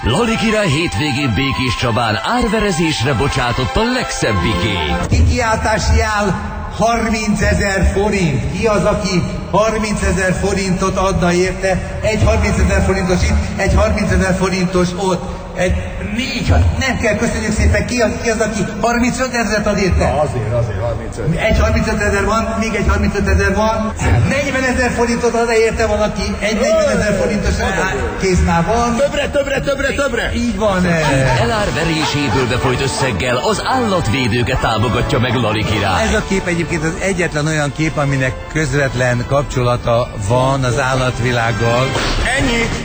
Lali király hétvégén Békés Csabán árverezésre bocsátott a legszebbiké. Kikiáltási áll 30 000 forint. Ki az, aki 30 000 forintot adna érte? Egy 30 000 forintos itt, egy 30 000 forintos ott. Nem kell, köszönjük szépen. Ki az, aki 35 000-et ad érte? Azért 35. Egy 35 000 van, még egy 35 000 van. 40 000 forintot ad érte valaki, egy 40 000 forintos kézmár van. Többre! Így van. Elárveréséből befolyt összeggel az állatvédőket támogatja meg Lali király. Ez a kép egyébként az egyetlen olyan kép, aminek közvetlen kapcsolata van az állatvilággal. Ennyi!